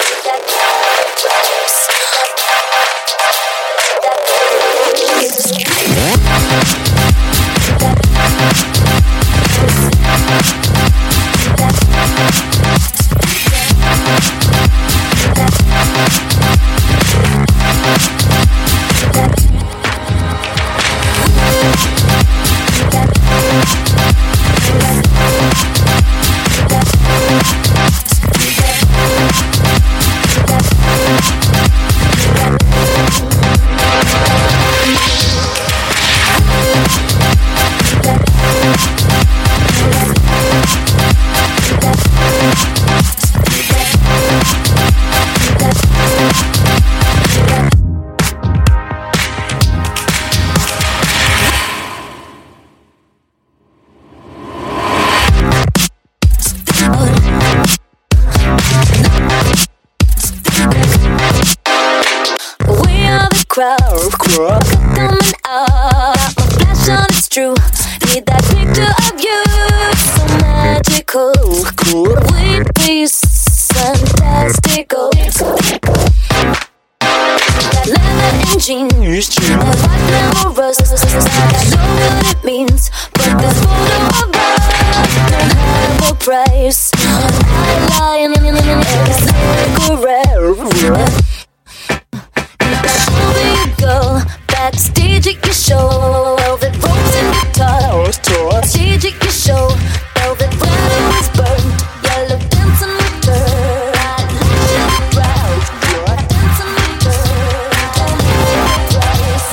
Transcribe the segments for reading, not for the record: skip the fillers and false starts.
Crowd coming up, my flash on, it's true. Need that picture of you, so magical. We'd be fantastical. That leather and jeans, my life glamorous. I don't know what it means, but this photo of us don't have a price. I lie in every cigarette. Go backstage at your show, velvet ropes and guitar. Stage at your show, velvet flowers burn, yellow dancing with her. I light your brows, dancing with her. Love is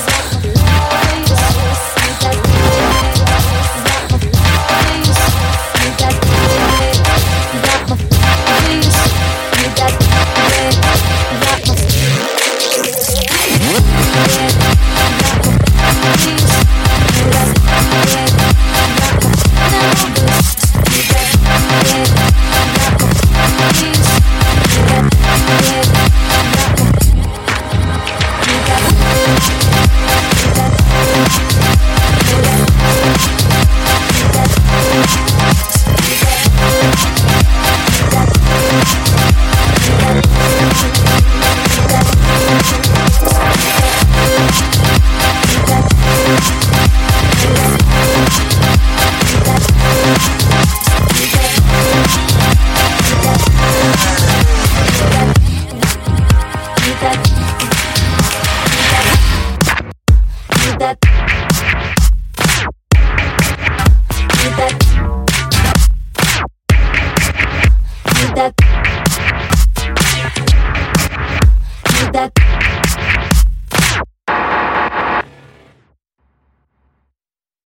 that